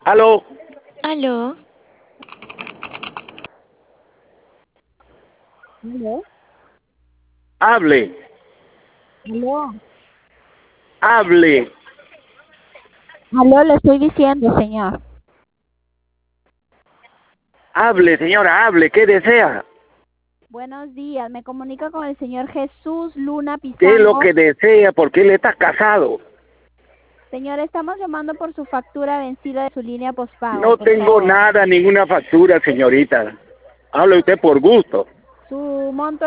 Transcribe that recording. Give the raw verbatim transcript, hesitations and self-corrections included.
Aló, Aló, ¿Aló? hable, ¿Aló? hable, Aló, le estoy diciendo, señor. hable, señora, hable, ¿qué desea? Buenos días, me comunica con el señor Jesús Luna ¿Qué es lo Pizango. que desea? ¿Por qué le está casado? Señor, estamos llamando por su factura vencida de su línea postpago, No por tengo favor. nada, ninguna factura, señorita. Hable usted por gusto. Su monto